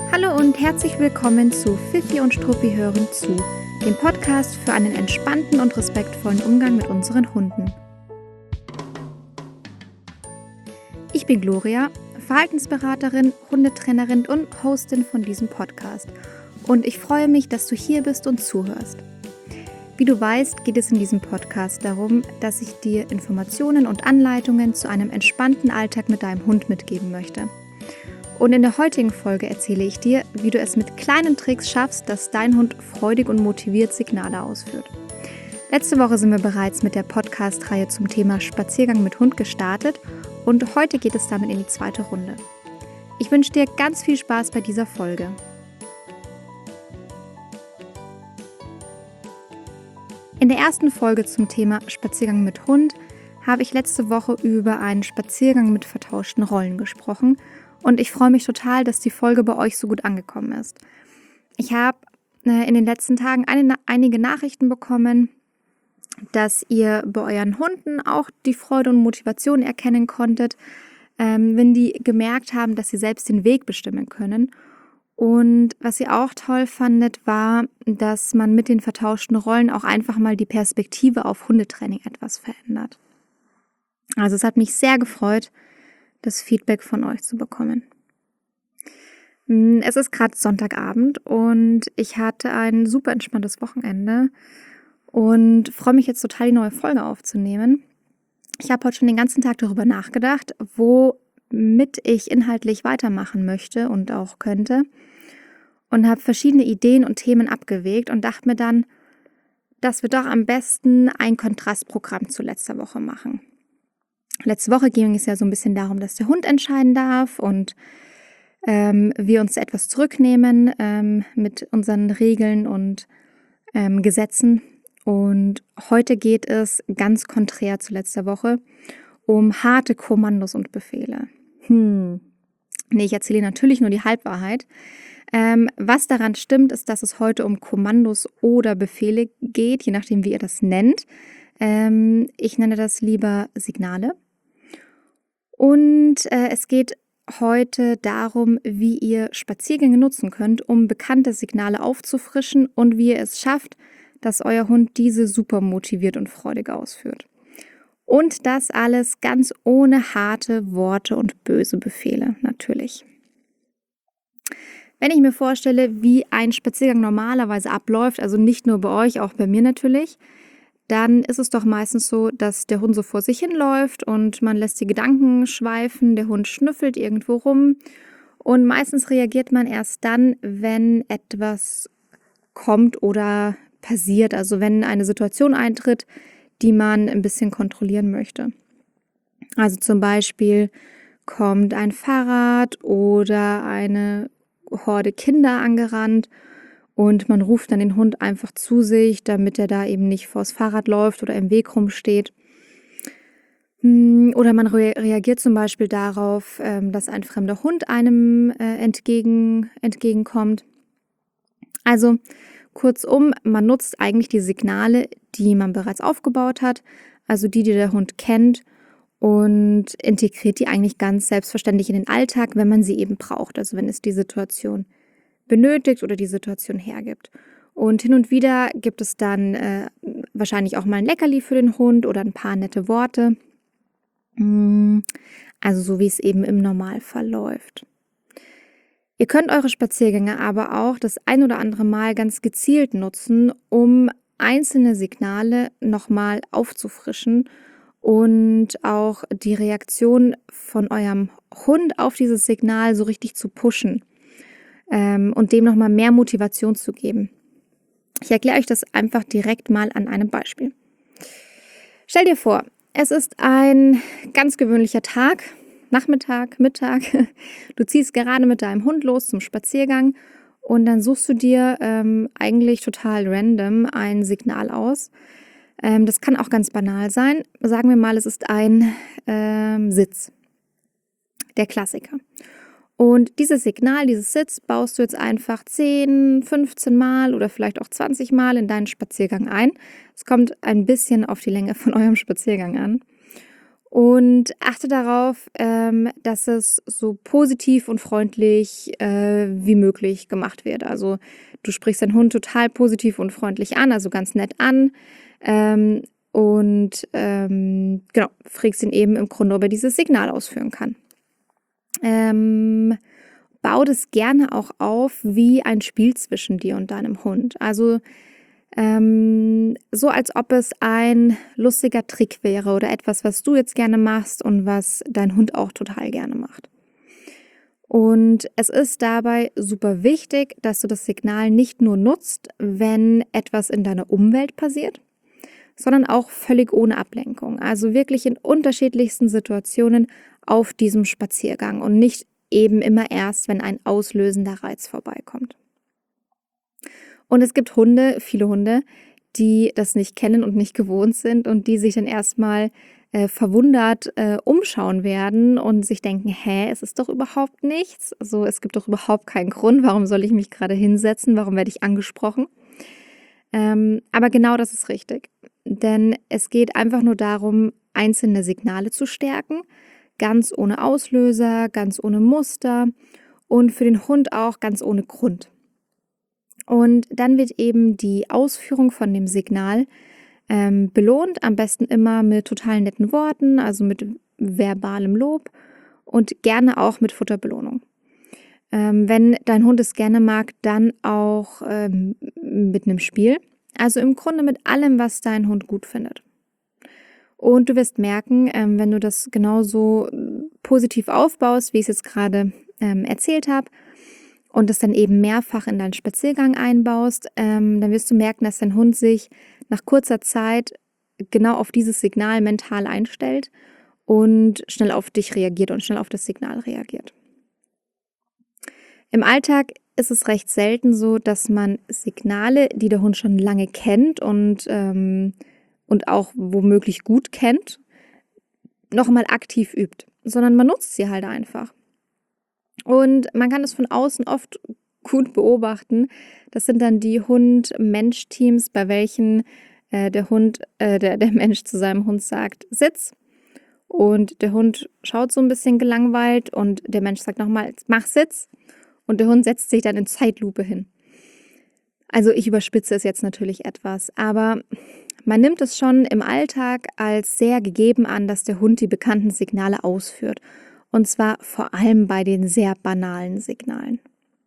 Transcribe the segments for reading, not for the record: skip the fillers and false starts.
Hallo und herzlich willkommen zu Fifi und Struppi hören zu, dem Podcast für einen entspannten und respektvollen Umgang mit unseren Hunden. Ich bin Gloria, Verhaltensberaterin, Hundetrainerin und Hostin von diesem Podcast und ich freue mich, dass du hier bist und zuhörst. Wie du weißt, geht es in diesem Podcast darum, dass ich dir Informationen und Anleitungen zu einem entspannten Alltag mit deinem Hund mitgeben möchte. Und in der heutigen Folge erzähle ich dir, wie du es mit kleinen Tricks schaffst, dass dein Hund freudig und motiviert Signale ausführt. Letzte Woche sind wir bereits mit der Podcast-Reihe zum Thema Spaziergang mit Hund gestartet und heute geht es damit in die zweite Runde. Ich wünsche dir ganz viel Spaß bei dieser Folge. In der ersten Folge zum Thema Spaziergang mit Hund habe ich letzte Woche über einen Spaziergang mit vertauschten Rollen gesprochen. Und ich freue mich total, dass die Folge bei euch so gut angekommen ist. Ich habe in den letzten Tagen einige Nachrichten bekommen, dass ihr bei euren Hunden auch die Freude und Motivation erkennen konntet, wenn die gemerkt haben, dass sie selbst den Weg bestimmen können. Und was ihr auch toll fandet, war, dass man mit den vertauschten Rollen auch einfach mal die Perspektive auf Hundetraining etwas verändert. Also es hat mich sehr gefreut, das Feedback von euch zu bekommen. Es ist gerade Sonntagabend und ich hatte ein super entspanntes Wochenende und freue mich jetzt total, die neue Folge aufzunehmen. Ich habe heute schon den ganzen Tag darüber nachgedacht, womit ich inhaltlich weitermachen möchte und auch könnte und habe verschiedene Ideen und Themen abgewägt und dachte mir dann, dass wir doch am besten ein Kontrastprogramm zu letzter Woche machen. Letzte Woche ging es ja so ein bisschen darum, dass der Hund entscheiden darf und wir uns etwas zurücknehmen mit unseren Regeln und Gesetzen. Und heute geht es ganz konträr zu letzter Woche um harte Kommandos und Befehle. Nee, ich erzähle natürlich nur die Halbwahrheit. Was daran stimmt, ist, dass es heute um Kommandos oder Befehle geht, je nachdem, wie ihr das nennt. Ich nenne das lieber Signale. Und es geht heute darum, wie ihr Spaziergänge nutzen könnt, um bekannte Signale aufzufrischen und wie ihr es schafft, dass euer Hund diese super motiviert und freudig ausführt. Und das alles ganz ohne harte Worte und böse Befehle natürlich. Wenn ich mir vorstelle, wie ein Spaziergang normalerweise abläuft, also nicht nur bei euch, auch bei mir natürlich, dann ist es doch meistens so, dass der Hund so vor sich hinläuft und man lässt die Gedanken schweifen, der Hund schnüffelt irgendwo rum und meistens reagiert man erst dann, wenn etwas kommt oder passiert, also wenn eine Situation eintritt, die man ein bisschen kontrollieren möchte. Also zum Beispiel kommt ein Fahrrad oder eine Horde Kinder angerannt und man ruft dann den Hund einfach zu sich, damit er da eben nicht vors Fahrrad läuft oder im Weg rumsteht. Oder man reagiert zum Beispiel darauf, dass ein fremder Hund einem entgegenkommt. Also kurzum, man nutzt eigentlich die Signale, die man bereits aufgebaut hat, also die der Hund kennt und integriert die eigentlich ganz selbstverständlich in den Alltag, wenn man sie eben braucht, also wenn es die Situation benötigt oder die Situation hergibt. Und hin und wieder gibt es dann wahrscheinlich auch mal ein Leckerli für den Hund oder ein paar nette Worte. Also so wie es eben im Normalfall läuft. Ihr könnt eure Spaziergänge aber auch das ein oder andere Mal ganz gezielt nutzen, um einzelne Signale nochmal aufzufrischen und auch die Reaktion von eurem Hund auf dieses Signal so richtig zu pushen. Und dem nochmal mehr Motivation zu geben. Ich erkläre euch das einfach direkt mal an einem Beispiel. Stell dir vor, es ist ein ganz gewöhnlicher Tag, Nachmittag, Mittag. Du ziehst gerade mit deinem Hund los zum Spaziergang und dann suchst du dir eigentlich total random ein Signal aus. Das kann auch ganz banal sein. Sagen wir mal, es ist ein Sitz, der Klassiker. Und dieses Signal, dieses Sitz baust du jetzt einfach 10, 15 Mal oder vielleicht auch 20 Mal in deinen Spaziergang ein. Es kommt ein bisschen auf die Länge von eurem Spaziergang an. Und achte darauf, dass es so positiv und freundlich wie möglich gemacht wird. Also du sprichst deinen Hund total positiv und freundlich an, also ganz nett an. Genau, fragst ihn eben im Grunde, ob er dieses Signal ausführen kann. Bau das gerne auch auf wie ein Spiel zwischen dir und deinem Hund. Also so als ob es ein lustiger Trick wäre oder etwas, was du jetzt gerne machst und was dein Hund auch total gerne macht. Und es ist dabei super wichtig, dass du das Signal nicht nur nutzt, wenn etwas in deiner Umwelt passiert, sondern auch völlig ohne Ablenkung. Also wirklich in unterschiedlichsten Situationen auf diesem Spaziergang und nicht eben immer erst, wenn ein auslösender Reiz vorbeikommt. Und es gibt Hunde, viele Hunde, die das nicht kennen und nicht gewohnt sind und die sich dann erstmal verwundert umschauen werden und sich denken, es ist doch überhaupt nichts. Also es gibt doch überhaupt keinen Grund, warum soll ich mich gerade hinsetzen, warum werde ich angesprochen? Aber genau das ist richtig. Denn es geht einfach nur darum, einzelne Signale zu stärken, ganz ohne Auslöser, ganz ohne Muster und für den Hund auch ganz ohne Grund. Und dann wird eben die Ausführung von dem Signal belohnt, am besten immer mit total netten Worten, also mit verbalem Lob und gerne auch mit Futterbelohnung. Wenn dein Hund es gerne mag, dann auch mit einem Spiel. Also im Grunde mit allem, was dein Hund gut findet. Und du wirst merken, wenn du das genauso positiv aufbaust, wie ich es jetzt gerade erzählt habe, und es dann eben mehrfach in deinen Spaziergang einbaust, dann wirst du merken, dass dein Hund sich nach kurzer Zeit genau auf dieses Signal mental einstellt und schnell auf dich reagiert und schnell auf das Signal reagiert. Im Alltag ist es recht selten so, dass man Signale, die der Hund schon lange kennt und auch womöglich gut kennt, nochmal aktiv übt, sondern man nutzt sie halt einfach. Und man kann es von außen oft gut beobachten. Das sind dann die Hund-Mensch-Teams, bei welchen der Mensch zu seinem Hund sagt, Sitz. Und der Hund schaut so ein bisschen gelangweilt und der Mensch sagt nochmal, mach Sitz. Und der Hund setzt sich dann in Zeitlupe hin. Also ich überspitze es jetzt natürlich etwas, aber man nimmt es schon im Alltag als sehr gegeben an, dass der Hund die bekannten Signale ausführt. Und zwar vor allem bei den sehr banalen Signalen.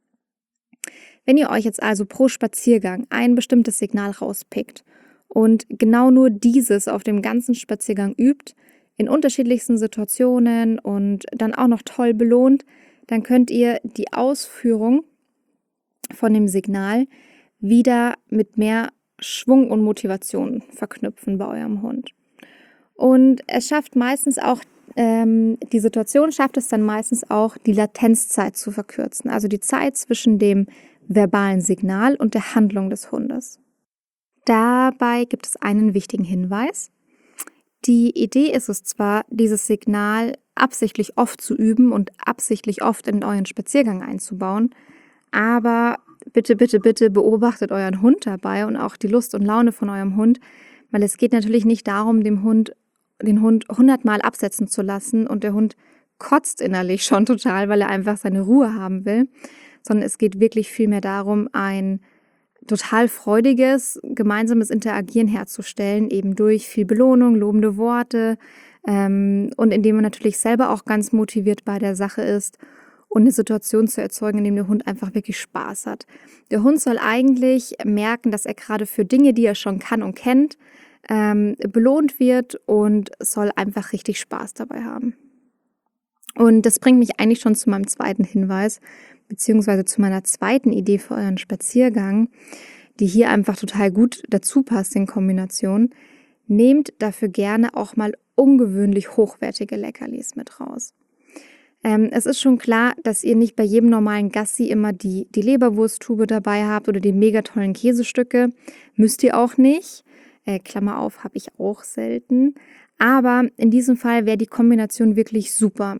Wenn ihr euch jetzt also pro Spaziergang ein bestimmtes Signal rauspickt und genau nur dieses auf dem ganzen Spaziergang übt, in unterschiedlichsten Situationen und dann auch noch toll belohnt, dann könnt ihr die Ausführung von dem Signal wieder mit mehr Schwung und Motivation verknüpfen bei eurem Hund. Und es schafft meistens auch, die Situation schafft es dann meistens auch, die Latenzzeit zu verkürzen. Also die Zeit zwischen dem verbalen Signal und der Handlung des Hundes. Dabei gibt es einen wichtigen Hinweis. Die Idee ist es zwar, dieses Signal absichtlich oft zu üben und absichtlich oft in euren Spaziergang einzubauen, aber bitte, bitte, bitte beobachtet euren Hund dabei und auch die Lust und Laune von eurem Hund, weil es geht natürlich nicht darum, den Hund 100-mal absetzen zu lassen und der Hund kotzt innerlich schon total, weil er einfach seine Ruhe haben will, sondern es geht wirklich vielmehr darum, ein total freudiges, gemeinsames Interagieren herzustellen, eben durch viel Belohnung, lobende Worte und indem man natürlich selber auch ganz motiviert bei der Sache ist und eine Situation zu erzeugen, in der der Hund einfach wirklich Spaß hat. Der Hund soll eigentlich merken, dass er gerade für Dinge, die er schon kann und kennt, belohnt wird und soll einfach richtig Spaß dabei haben. Und das bringt mich eigentlich schon zu meinem zweiten Hinweis, beziehungsweise zu meiner zweiten Idee für euren Spaziergang, die hier einfach total gut dazu passt in Kombination. Nehmt dafür gerne auch mal ungewöhnlich hochwertige Leckerlis mit raus. Es ist schon klar, dass ihr nicht bei jedem normalen Gassi immer die Leberwursttube dabei habt oder die mega tollen Käsestücke. Müsst ihr auch nicht. Klammer auf, habe ich auch selten. Aber in diesem Fall wäre die Kombination wirklich super.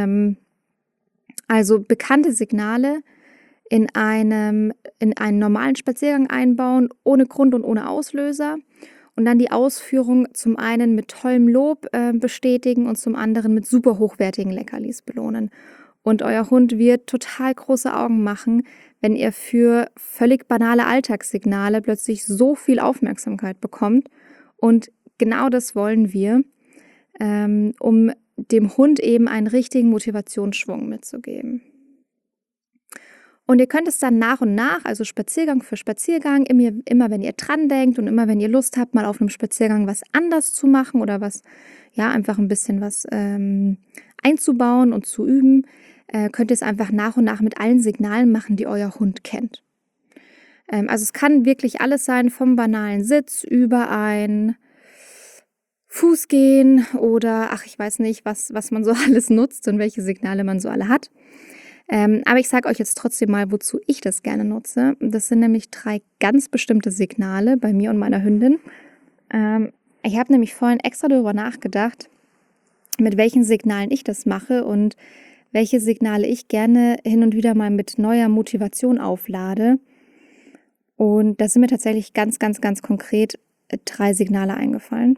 Also bekannte Signale in einen normalen Spaziergang einbauen, ohne Grund und ohne Auslöser. und dann die Ausführung zum einen mit tollem Lob bestätigen und zum anderen mit super hochwertigen Leckerlis belohnen. Und euer Hund wird total große Augen machen, wenn ihr für völlig banale Alltagssignale plötzlich so viel Aufmerksamkeit bekommt. Und genau das wollen wir, um dem Hund eben einen richtigen Motivationsschwung mitzugeben. Und ihr könnt es dann nach und nach, also Spaziergang für Spaziergang, immer wenn ihr dran denkt und immer wenn ihr Lust habt, mal auf einem Spaziergang was anders zu machen oder was, ja, einfach ein bisschen was einzubauen und zu üben, könnt ihr es einfach nach und nach mit allen Signalen machen, die euer Hund kennt. Also es kann wirklich alles sein, vom banalen Sitz über ein Fußgehen oder, ach, ich weiß nicht, was man so alles nutzt und welche Signale man so alle hat. Aber ich sage euch jetzt trotzdem mal, wozu ich das gerne nutze. Das sind nämlich 3 ganz bestimmte Signale bei mir und meiner Hündin. Ich habe nämlich vorhin extra darüber nachgedacht, mit welchen Signalen ich das mache und welche Signale ich gerne hin und wieder mal mit neuer Motivation auflade. Und da sind mir tatsächlich ganz, ganz, ganz konkret 3 Signale eingefallen.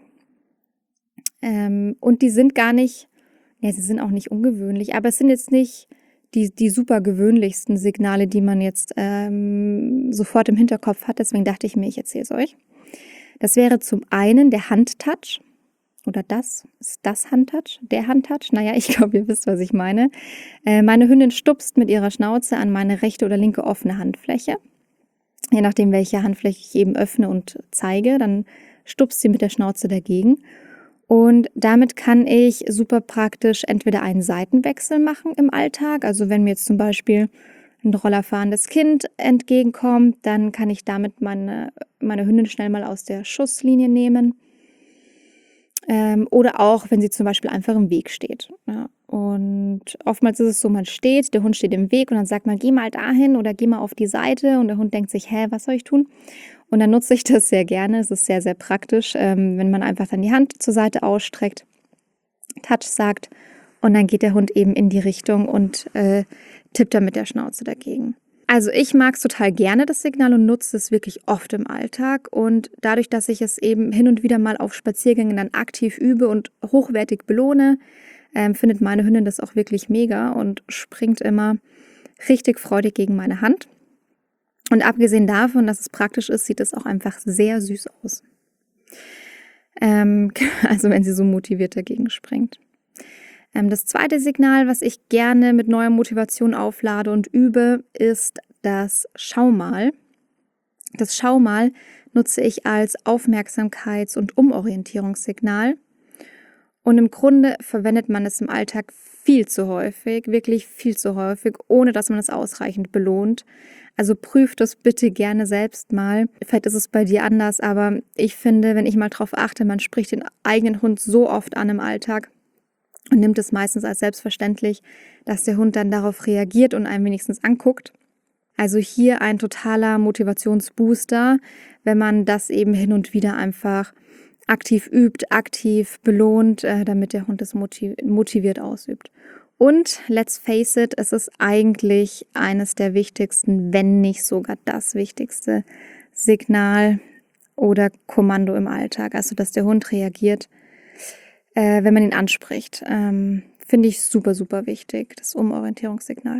Und die sind gar nicht, ja, sie sind auch nicht ungewöhnlich, aber es sind jetzt nicht die super gewöhnlichsten Signale, die man jetzt sofort im Hinterkopf hat. Deswegen dachte ich mir, ich erzähle es euch. Das wäre zum einen der Handtouch. Oder ist das Handtouch? Der Handtouch? Naja, ich glaube, ihr wisst, was ich meine. Meine Hündin stupst mit ihrer Schnauze an meine rechte oder linke offene Handfläche. Je nachdem, welche Handfläche ich eben öffne und zeige, dann stupst sie mit der Schnauze dagegen. Und damit kann ich super praktisch entweder einen Seitenwechsel machen im Alltag. Also wenn mir jetzt zum Beispiel ein rollerfahrendes Kind entgegenkommt, dann kann ich damit meine Hündin schnell mal aus der Schusslinie nehmen. Oder auch, wenn sie zum Beispiel einfach im Weg steht. Ja. Und oftmals ist es so, man steht, der Hund steht im Weg und dann sagt man, geh mal dahin oder geh mal auf die Seite. Und der Hund denkt sich, was soll ich tun? Und dann nutze ich das sehr gerne. Es ist sehr, sehr praktisch, wenn man einfach dann die Hand zur Seite ausstreckt, Touch sagt und dann geht der Hund eben in die Richtung und tippt dann mit der Schnauze dagegen. Also ich mag es total gerne, das Signal, und nutze es wirklich oft im Alltag. Und dadurch, dass ich es eben hin und wieder mal auf Spaziergängen dann aktiv übe und hochwertig belohne, findet meine Hündin das auch wirklich mega und springt immer richtig freudig gegen meine Hand. Und abgesehen davon, dass es praktisch ist, sieht es auch einfach sehr süß aus. Also wenn sie so motiviert dagegen springt. Das zweite Signal, was ich gerne mit neuer Motivation auflade und übe, ist das Schau mal. Das Schau mal nutze ich als Aufmerksamkeits- und Umorientierungssignal. Und im Grunde verwendet man es im Alltag viel zu häufig, wirklich viel zu häufig, ohne dass man es ausreichend belohnt. Also prüft das bitte gerne selbst mal. Vielleicht ist es bei dir anders, aber ich finde, wenn ich mal drauf achte, man spricht den eigenen Hund so oft an im Alltag und nimmt es meistens als selbstverständlich, dass der Hund dann darauf reagiert und einen wenigstens anguckt. Also hier ein totaler Motivationsbooster, wenn man das eben hin und wieder einfach aktiv übt, aktiv belohnt, damit der Hund es motiviert ausübt. Und let's face it, es ist eigentlich eines der wichtigsten, wenn nicht sogar das wichtigste Signal oder Kommando im Alltag. Also, dass der Hund reagiert, wenn man ihn anspricht. Finde ich super, super wichtig, das Umorientierungssignal.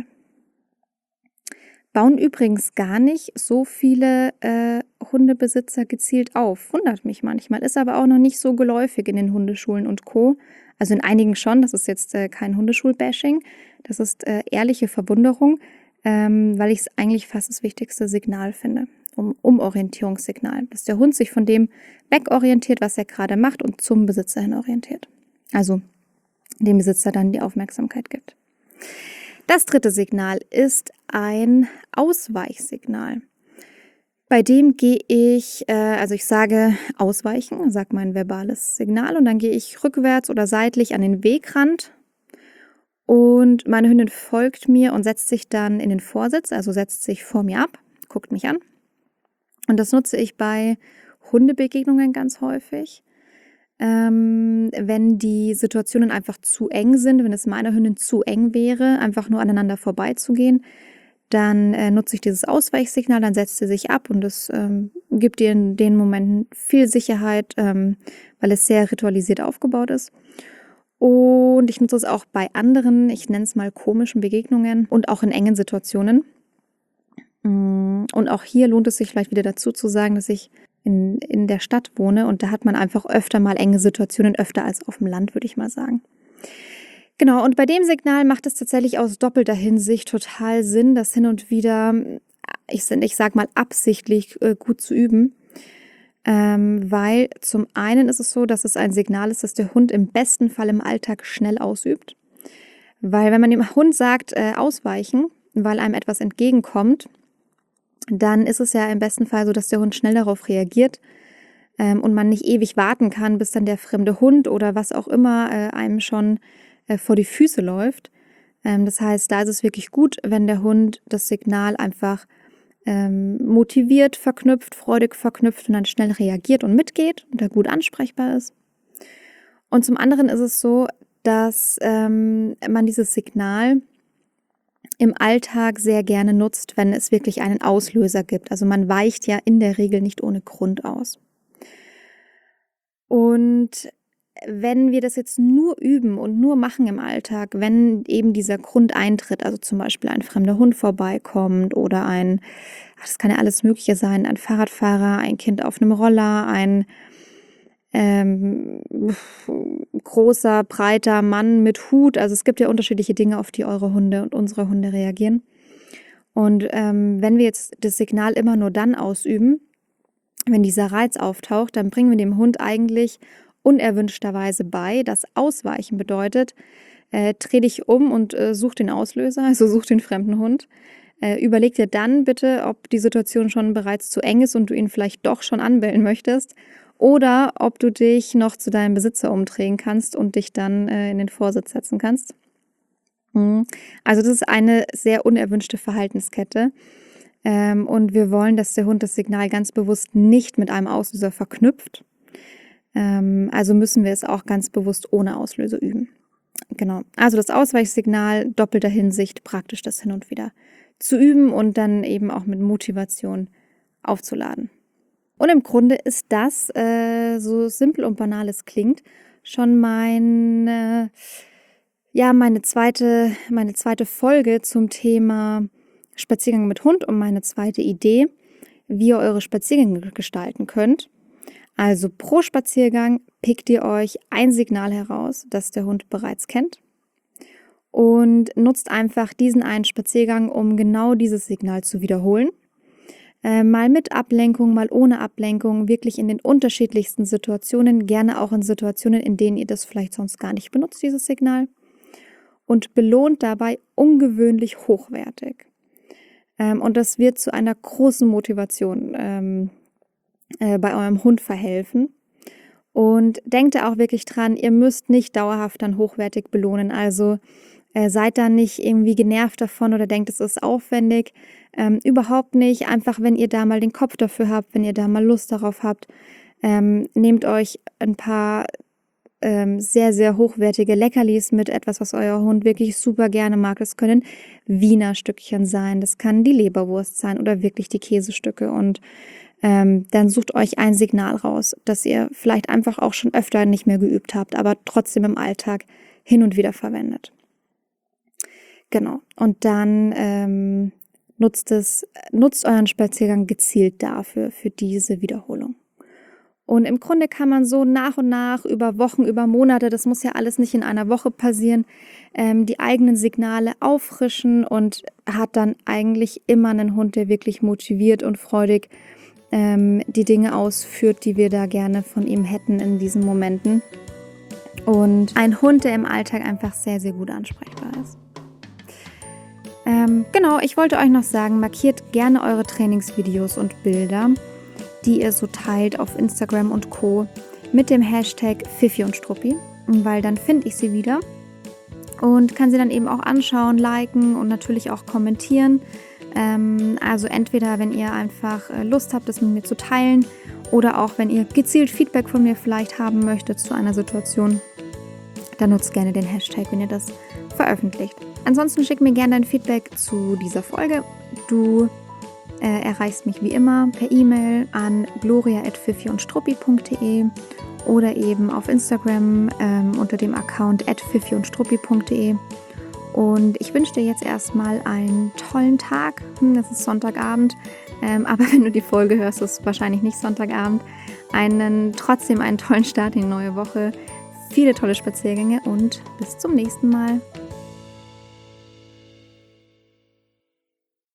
Bauen übrigens gar nicht so viele Hundebesitzer gezielt auf. Wundert mich manchmal, ist aber auch noch nicht so geläufig in den Hundeschulen und Co. Also in einigen schon, das ist jetzt kein Hundeschul-Bashing, das ist ehrliche Verwunderung, weil ich es eigentlich fast das wichtigste Signal finde, Umorientierungssignal, dass der Hund sich von dem wegorientiert, was er gerade macht, und zum Besitzer hin orientiert. Also dem Besitzer dann die Aufmerksamkeit gibt. Das dritte Signal ist ein Ausweichsignal. Bei dem gehe ich, also ich sage ausweichen, sage mein verbales Signal, und dann gehe ich rückwärts oder seitlich an den Wegrand und meine Hündin folgt mir und setzt sich dann in den Vorsitz, also setzt sich vor mir ab, guckt mich an. Und das nutze ich bei Hundebegegnungen ganz häufig. Wenn die Situationen einfach zu eng sind, wenn es meiner Hündin zu eng wäre, einfach nur aneinander vorbeizugehen, dann nutze ich dieses Ausweichsignal, dann setzt sie sich ab und das gibt ihr in den Momenten viel Sicherheit, weil es sehr ritualisiert aufgebaut ist. Und ich nutze es auch bei anderen, ich nenne es mal komischen Begegnungen und auch in engen Situationen. Und auch hier lohnt es sich vielleicht wieder dazu zu sagen, dass ich in der Stadt wohne und da hat man einfach öfter mal enge Situationen, öfter als auf dem Land, würde ich mal sagen. Genau, und bei dem Signal macht es tatsächlich aus doppelter Hinsicht total Sinn, das hin und wieder, ich sag mal absichtlich gut zu üben. Weil zum einen ist es so, dass es ein Signal ist, das der Hund im besten Fall im Alltag schnell ausübt. Weil wenn man dem Hund sagt, ausweichen, weil einem etwas entgegenkommt, dann ist es ja im besten Fall so, dass der Hund schnell darauf reagiert und man nicht ewig warten kann, bis dann der fremde Hund oder was auch immer einem schon vor die Füße läuft. Das heißt, da ist es wirklich gut, wenn der Hund das Signal einfach motiviert verknüpft, freudig verknüpft und dann schnell reagiert und mitgeht und da gut ansprechbar ist. Und zum anderen ist es so, dass man dieses Signal im Alltag sehr gerne nutzt, wenn es wirklich einen Auslöser gibt. Also man weicht ja in der Regel nicht ohne Grund aus. Und wenn wir das jetzt nur üben und nur machen im Alltag, wenn eben dieser Grund eintritt, also zum Beispiel ein fremder Hund vorbeikommt oder das kann ja alles Mögliche sein, ein Fahrradfahrer, ein Kind auf einem Roller, ein großer, breiter Mann mit Hut. Also es gibt ja unterschiedliche Dinge, auf die eure Hunde und unsere Hunde reagieren. Und wenn wir jetzt das Signal immer nur dann ausüben, wenn dieser Reiz auftaucht, dann bringen wir dem Hund eigentlich unerwünschterweise bei, dass Ausweichen bedeutet, dreh dich um und such den Auslöser, also such den fremden Hund. Überleg dir dann bitte, ob die Situation schon bereits zu eng ist und du ihn vielleicht doch schon anbellen möchtest oder ob du dich noch zu deinem Besitzer umdrehen kannst und dich dann in den Vorsitz setzen kannst. Also das ist eine sehr unerwünschte Verhaltenskette. Und wir wollen, dass der Hund das Signal ganz bewusst nicht mit einem Auslöser verknüpft. Also müssen wir es auch ganz bewusst ohne Auslöser üben. Genau. Also das Ausweichsignal, doppelter Hinsicht, praktisch das hin und wieder zu üben und dann eben auch mit Motivation aufzuladen. Und im Grunde ist das, so simpel und banal es klingt, schon meine zweite Folge zum Thema Spaziergang mit Hund und meine zweite Idee, wie ihr eure Spaziergänge gestalten könnt. Also pro Spaziergang pickt ihr euch ein Signal heraus, das der Hund bereits kennt und nutzt einfach diesen einen Spaziergang, um genau dieses Signal zu wiederholen. Mal mit Ablenkung, mal ohne Ablenkung, wirklich in den unterschiedlichsten Situationen, gerne auch in Situationen, in denen ihr das vielleicht sonst gar nicht benutzt, dieses Signal. Und belohnt dabei ungewöhnlich hochwertig. Und das wird zu einer großen Motivation bei eurem Hund verhelfen. Und denkt da auch wirklich dran, ihr müsst nicht dauerhaft dann hochwertig belohnen. Also seid da nicht irgendwie genervt davon oder denkt, es ist aufwendig. Überhaupt nicht. Einfach, wenn ihr da mal den Kopf dafür habt, wenn ihr da mal Lust darauf habt, nehmt euch ein paar sehr, sehr hochwertige Leckerlis mit, etwas, was euer Hund wirklich super gerne mag. Das können Wiener Stückchen sein, das kann die Leberwurst sein oder wirklich die Käsestücke. Und dann sucht euch ein Signal raus, das ihr vielleicht einfach auch schon öfter nicht mehr geübt habt, aber trotzdem im Alltag hin und wieder verwendet. Genau. Und dann nutzt euren Spaziergang gezielt dafür, für diese Wiederholung. Und im Grunde kann man so nach und nach über Wochen, über Monate, das muss ja alles nicht in einer Woche passieren, die eigenen Signale auffrischen und hat dann eigentlich immer einen Hund, der wirklich motiviert und freudig die Dinge ausführt, die wir da gerne von ihm hätten in diesen Momenten. Und ein Hund, der im Alltag einfach sehr, sehr gut ansprechbar ist. Genau, ich wollte euch noch sagen, markiert gerne eure Trainingsvideos und Bilder, die ihr so teilt auf Instagram und Co. mit dem Hashtag Fifi und Struppi, weil dann finde ich sie wieder und kann sie dann eben auch anschauen, liken und natürlich auch kommentieren. Also entweder, wenn ihr einfach Lust habt, das mit mir zu teilen oder auch, wenn ihr gezielt Feedback von mir vielleicht haben möchtet zu einer Situation, dann nutzt gerne den Hashtag, wenn ihr das veröffentlicht. Ansonsten schick mir gerne dein Feedback zu dieser Folge. Du erreichst mich wie immer per E-Mail an gloria@fifiundstruppi.de oder eben auf Instagram unter dem Account @fifiundstruppi.de. Und ich wünsche dir jetzt erstmal einen tollen Tag. Das ist Sonntagabend, aber wenn du die Folge hörst, ist es wahrscheinlich nicht Sonntagabend. Trotzdem einen tollen Start in die neue Woche. Viele tolle Spaziergänge und bis zum nächsten Mal.